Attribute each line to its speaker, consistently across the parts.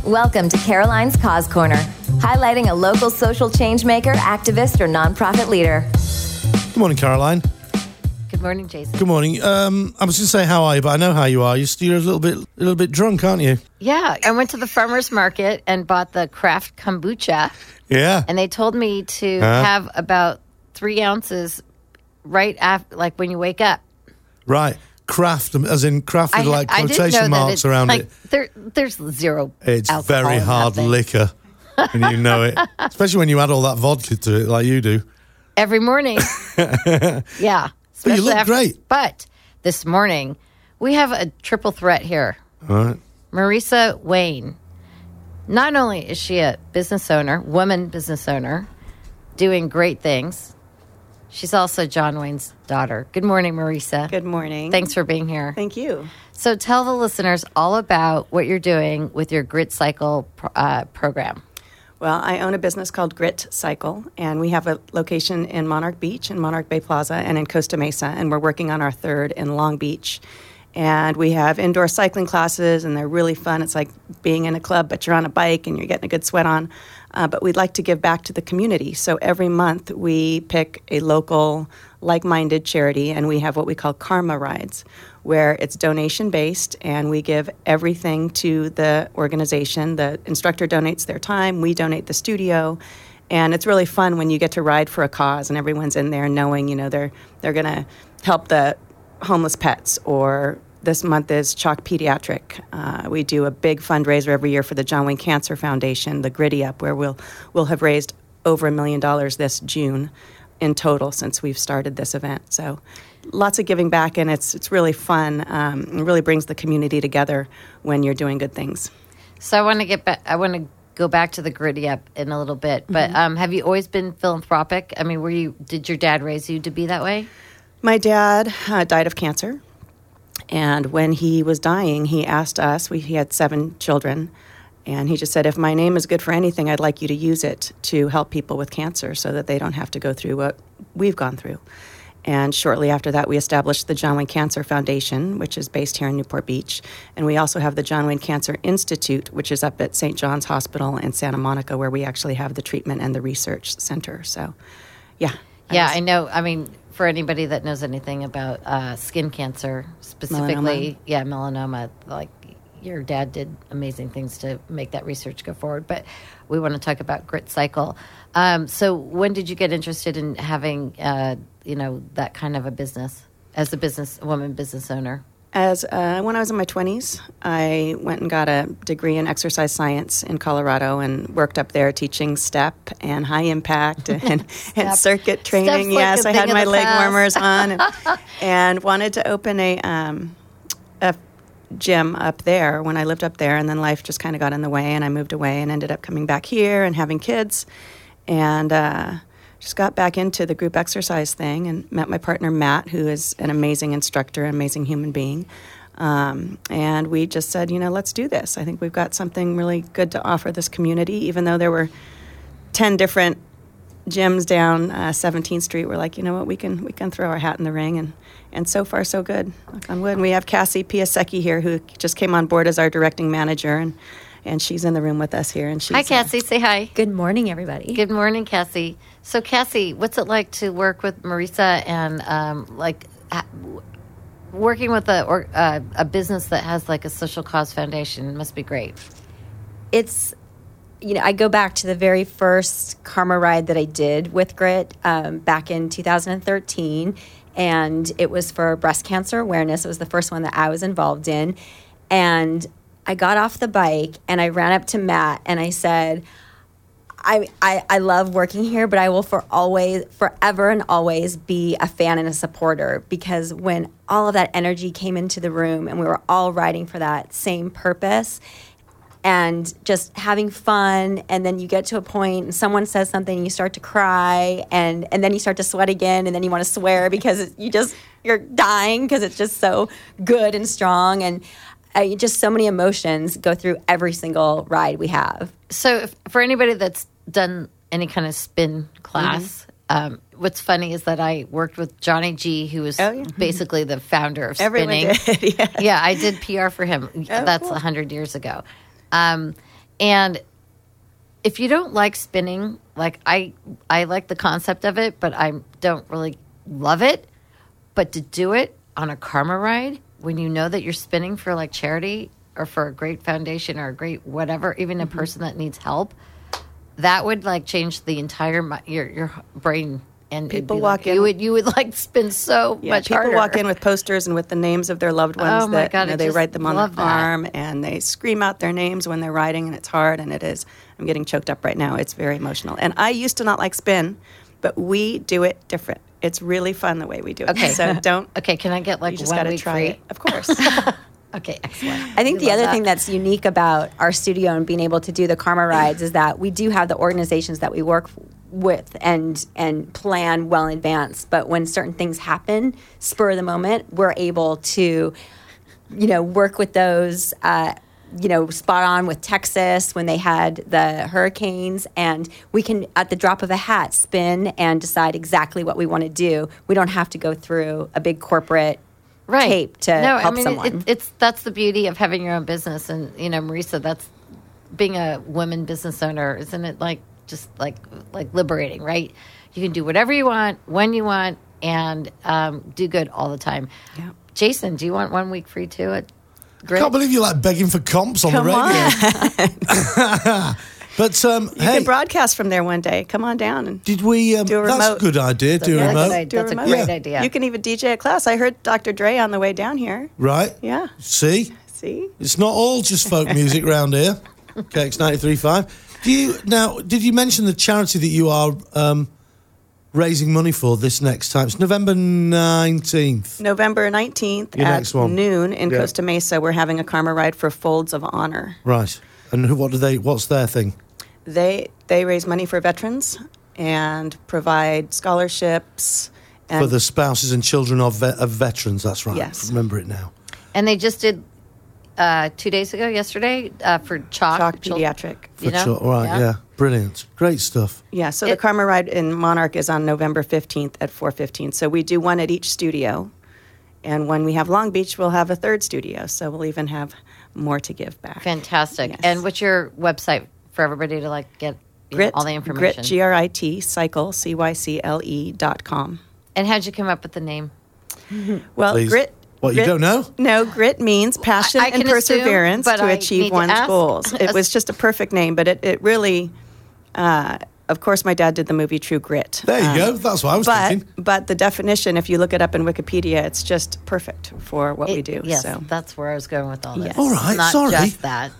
Speaker 1: Welcome to Caroline's Cause Corner, highlighting a local social change maker, activist, or nonprofit leader.
Speaker 2: Good morning, Caroline.
Speaker 3: Good morning, Jason.
Speaker 2: Good morning. I was going to say how are you, but I know how you are. You're a little bit drunk, aren't you?
Speaker 3: Yeah, I went to the farmer's market and bought the craft kombucha.
Speaker 2: Yeah.
Speaker 3: And they told me to have about 3 ounces right after, like when you wake up.
Speaker 2: Right. Craft, as in craft with like quotation marks around
Speaker 3: like,
Speaker 2: it.
Speaker 3: There's zero
Speaker 2: It's
Speaker 3: alcohol
Speaker 2: very
Speaker 3: in
Speaker 2: hard
Speaker 3: that thing.
Speaker 2: liquor, and you know it. Especially when you add all that vodka to it like you do.
Speaker 3: Every morning. Yeah.
Speaker 2: But you look great.
Speaker 3: But this morning, we have a triple threat here.
Speaker 2: All right.
Speaker 3: Marisa Wayne. Not only is she a woman business owner, doing great things, she's also John Wayne's daughter. Good morning, Marisa.
Speaker 4: Good morning.
Speaker 3: Thanks for being here.
Speaker 4: Thank you.
Speaker 3: So tell the listeners all about what you're doing with your Grit Cycle program.
Speaker 4: Well, I own a business called Grit Cycle, and we have a location in Monarch Beach, in Monarch Bay Plaza, and in Costa Mesa, and we're working on our third in Long Beach. And we have indoor cycling classes, and they're really fun. It's like being in a club, but you're on a bike and you're getting a good sweat on. But we'd like to give back to the community. So every month we pick a local, like-minded charity, and we have what we call Karma Rides, where it's donation-based, and we give everything to the organization. The instructor donates their time, we donate the studio, and it's really fun when you get to ride for a cause, and everyone's in there knowing, they're going to help the homeless pets, or this month is Chalk Pediatric. We do a big fundraiser every year for the John Wayne Cancer Foundation, the Gritty Up, where we'll have raised over $1 million this June in total since we've started this event. So lots of giving back, and it's really fun. It really brings the community together when you're doing good things.
Speaker 3: So I want to get back. I want to go back to the Gritty Up in a little bit. But have you always been philanthropic? I mean, did your dad raise you to be that way?
Speaker 4: My dad died of cancer, and when he was dying, he asked us, he had 7 children, and he just said, if my name is good for anything, I'd like you to use it to help people with cancer so that they don't have to go through what we've gone through. And shortly after that, we established the John Wayne Cancer Foundation, which is based here in Newport Beach, and we also have the John Wayne Cancer Institute, which is up at St. John's Hospital in Santa Monica, where we actually have the treatment and the research center. So, yeah.
Speaker 3: I know. I mean, for anybody that knows anything about skin cancer, specifically, melanoma, like your dad did amazing things to make that research go forward. But we want to talk about Grit Cycle. So when did you get interested in having, that kind of a business as a woman business owner?
Speaker 4: When I was in my 20s, I went and got a degree in exercise science in Colorado and worked up there teaching step and high impact and circuit training. Yes, I had my leg warmers on and wanted to open a gym up there when I lived up there, and then life just kind of got in the way, and I moved away and ended up coming back here and having kids, and just got back into the group exercise thing and met my partner, Matt, who is an amazing instructor, an amazing human being. And we just said, let's do this. I think we've got something really good to offer this community. Even though there were 10 different gyms down 17th Street, we're like, you know what, we can throw our hat in the ring. And so far, so good. Knock on wood. And we have Cassie Piasecki here, who just came on board as our directing manager, and she's in the room with us here. And she's,
Speaker 3: hi, Cassie. Say hi.
Speaker 5: Good morning, everybody.
Speaker 3: Good morning, Cassie. So, Cassie, what's it like to work with Marisa and working with a business that has like a social cause foundation? Must be great.
Speaker 5: It's, I go back to the very first Karma Ride that I did with Grit back in 2013, and it was for breast cancer awareness. It was the first one that I was involved in, and I got off the bike and I ran up to Matt and I said, I love working here, but I will forever and always be a fan and a supporter, because when all of that energy came into the room and we were all riding for that same purpose and just having fun, and then you get to a point and someone says something and you start to cry, and then you start to sweat again, and then you want to swear because you're dying because it's just so good and strong, and just so many emotions go through every single ride we have.
Speaker 3: So for anybody that's done any kind of spin class, what's funny is that I worked with Johnny G, who was basically the founder of spinning.
Speaker 4: Everyone did,
Speaker 3: yeah, I did PR for him. That's
Speaker 4: cool.
Speaker 3: 100 years ago. And if you don't like spinning, like I like the concept of it, but I don't really love it. But to do it on a karma ride, when you know that you're spinning for like charity or for a great foundation or a great whatever, even a person that needs help, that would like change the entire your brain. And
Speaker 4: people walk in.
Speaker 3: You would like spin so much
Speaker 4: people
Speaker 3: harder.
Speaker 4: walk in with posters and with the names of their loved ones.
Speaker 3: Oh my God,
Speaker 4: they write them on their
Speaker 3: that.
Speaker 4: arm and they scream out their names when they're riding, and it's hard. And it is. I'm getting choked up right now. It's very emotional. And I used to not like spin, but we do it different. It's really fun the way we do it.
Speaker 3: Okay,
Speaker 4: so don't.
Speaker 3: Okay, can I get like
Speaker 4: You just
Speaker 3: 1
Speaker 4: got to
Speaker 3: week
Speaker 4: try
Speaker 3: free?
Speaker 4: it, of course.
Speaker 3: Okay, excellent.
Speaker 5: I think
Speaker 3: We
Speaker 5: the
Speaker 3: love
Speaker 5: other
Speaker 3: that.
Speaker 5: thing that's unique about our studio and being able to do the karma rides is that we do have the organizations that we work with and plan well in advance. But when certain things happen, spur of the moment, we're able to, work with those. Spot on with Texas when they had the hurricanes, and we can, at the drop of a hat, spin and decide exactly what we want to do. We don't have to go through a big corporate tape to help someone.
Speaker 3: That's the beauty of having your own business, and Marisa, that's being a woman business owner, isn't it? Like just like liberating, right? You can do whatever you want when you want, and do good all the time.
Speaker 4: Yeah.
Speaker 3: Jason, do you want 1 week free too? At
Speaker 2: I
Speaker 3: Grit?
Speaker 2: can't believe you're like begging for comps on the radio. But
Speaker 4: You can broadcast from there one day. Come on down and
Speaker 2: did we?
Speaker 4: do a remote.
Speaker 2: That's a good idea. Do a remote,
Speaker 3: That's a
Speaker 4: remote.
Speaker 3: great
Speaker 2: Yeah.
Speaker 3: idea.
Speaker 4: You can even DJ a class. I heard Dr. Dre on the way down here.
Speaker 2: right?
Speaker 4: Yeah.
Speaker 2: See,
Speaker 4: See?
Speaker 2: it's not all just folk music round here. KX 93.5. Did you mention the charity that you are raising money for this next time? It's November 19th.
Speaker 4: November 19th
Speaker 2: Your
Speaker 4: at
Speaker 2: next one.
Speaker 4: noon in
Speaker 2: Yeah.
Speaker 4: Costa Mesa, we're having a karma ride for Folds of Honor.
Speaker 2: Right. And what's their thing?
Speaker 4: They raise money for veterans and provide scholarships. And
Speaker 2: For the spouses and children of veterans, that's right.
Speaker 4: Yes.
Speaker 2: Remember it now.
Speaker 3: And they just did 2 days ago, yesterday, for
Speaker 4: Chalk
Speaker 3: chil-
Speaker 4: Pediatric.
Speaker 3: You know?
Speaker 2: Right, yeah. Brilliant. Great stuff.
Speaker 4: Yeah, so the Karma Ride in Monarch is on November 15th at 4:15. So we do one at each studio. And when we have Long Beach, we'll have a third studio. So we'll even have more to give back.
Speaker 3: Fantastic.
Speaker 4: Yes.
Speaker 3: And what's your website for everybody to get all the information?
Speaker 4: Grit, Grit, cycle, CYCLE.com.
Speaker 3: And how'd you come up with the name?
Speaker 4: Well,
Speaker 2: Please.
Speaker 4: Grit.
Speaker 2: What, you don't know?
Speaker 4: No, grit means passion
Speaker 3: I
Speaker 4: and
Speaker 3: can assume,
Speaker 4: perseverance
Speaker 3: but
Speaker 4: to
Speaker 3: I
Speaker 4: achieve
Speaker 3: need to
Speaker 4: one's
Speaker 3: ask.
Speaker 4: goals. It was just a perfect name, but it really, of course, my dad did the movie True Grit.
Speaker 2: There you go. That's what I was thinking.
Speaker 4: But the definition, if you look it up in Wikipedia, it's just perfect for what we do.
Speaker 3: Yes,
Speaker 4: So.
Speaker 3: that's where I was going with all this.
Speaker 4: Yes.
Speaker 2: All right,
Speaker 3: Not
Speaker 2: sorry.
Speaker 3: just that.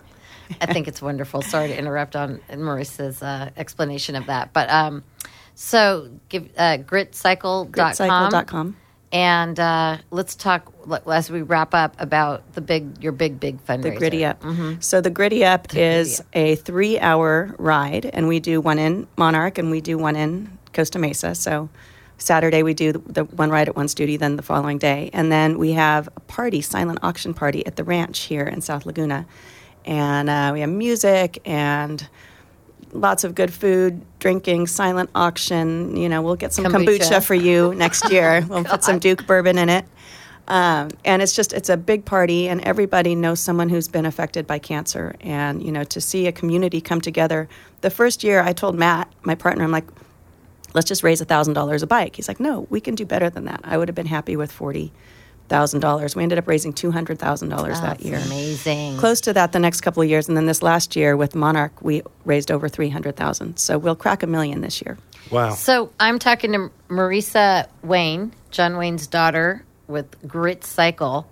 Speaker 3: I think it's wonderful. Sorry to interrupt on Marissa's explanation of that. But so give gritcycle.com.
Speaker 4: Gritcycle.com.
Speaker 3: And let's talk as we wrap up about your big fundraiser.
Speaker 4: The Gritty Up. So the Gritty Up is a 3-hour ride, and we do one in Monarch and we do one in Costa Mesa. So Saturday we do the one ride at one studio, then the following day. And then we have a party, silent auction party at the ranch here in South Laguna. And we have music and lots of good food, drinking, silent auction. We'll get some kombucha for you next year. We'll put some Duke bourbon in it. And it's a big party, and everybody knows someone who's been affected by cancer. And, to see a community come together. The first year I told Matt, my partner, I'm like, let's just raise $1,000 a bike. He's like, no, we can do better than that. I would have been happy with $40,000. We ended up raising $200,000 that year.
Speaker 3: Amazing.
Speaker 4: Close to that the next couple of years, and then this last year with Monarch, we raised over $300,000. So we'll crack $1 million this year.
Speaker 2: Wow.
Speaker 3: So I'm talking to Marisa Wayne, John Wayne's daughter, with Grit Cycle.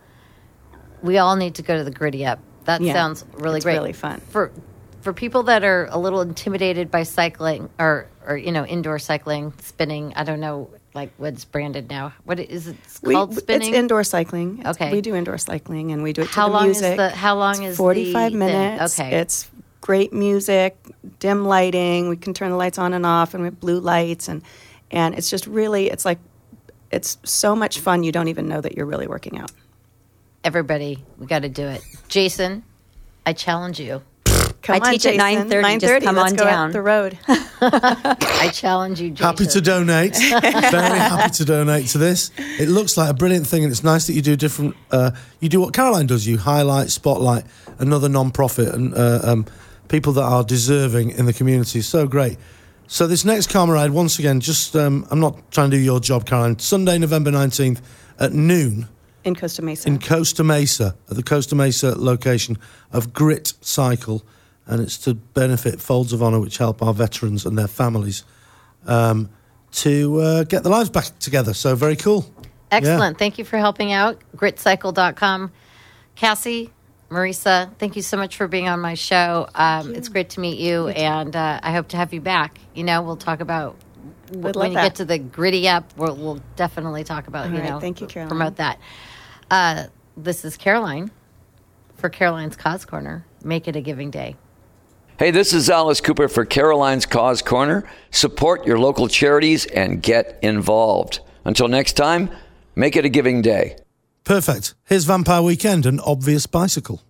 Speaker 3: We all need to go to the Gritty Up. That sounds really
Speaker 4: it's
Speaker 3: great.
Speaker 4: really fun.
Speaker 3: For people that are a little intimidated by cycling or indoor cycling, spinning. I don't know. Like what's branded now? What is it called? Spinning?
Speaker 4: It's indoor cycling.
Speaker 3: Okay.
Speaker 4: We do indoor cycling, and we do it to
Speaker 3: How
Speaker 4: the
Speaker 3: long
Speaker 4: music.
Speaker 3: how long is
Speaker 4: 45
Speaker 3: the
Speaker 4: minutes.
Speaker 3: Thing? Okay.
Speaker 4: It's great music, dim lighting. We can turn the lights on and off, and we have blue lights, and it's just really, it's so much fun. You don't even know that you're really working out.
Speaker 3: Everybody, we got to do it. Jason, I challenge you.
Speaker 4: Come
Speaker 5: I
Speaker 4: on,
Speaker 5: teach at
Speaker 4: Jason.
Speaker 5: 9:30. Just come
Speaker 4: Let's
Speaker 5: on
Speaker 4: go
Speaker 5: down.
Speaker 4: up the road.
Speaker 3: I challenge you, Jason.
Speaker 2: Happy to donate. Very happy to donate to this. It looks like a brilliant thing, and it's nice that you do different. You do what Caroline does. You highlight, spotlight another non-profit and people that are deserving in the community. So great. So this next Karma Ride, once again, just I'm not trying to do your job, Caroline. Sunday, November 19th at noon.
Speaker 4: In Costa Mesa.
Speaker 2: In Costa Mesa, at the Costa Mesa location of Grit Cycle. And it's to benefit Folds of Honour, which help our veterans and their families to get their lives back together. So very cool.
Speaker 3: Excellent.
Speaker 2: Yeah.
Speaker 3: Thank you for helping out. Gritcycle.com. Cassie, Marisa, thank you so much for being on my show. It's great to meet you, and I hope to have you back. We'll talk about when you get to the gritty up. We'll definitely talk about
Speaker 4: thank you, Caroline.
Speaker 3: promote that. This is Caroline for Caroline's Cause Corner. Make it a giving day.
Speaker 6: Hey, this is Alice Cooper for Caroline's Cause Corner. Support your local charities and get involved. Until next time, make it a giving day.
Speaker 2: Perfect. Here's Vampire Weekend and Obvious Bicycle.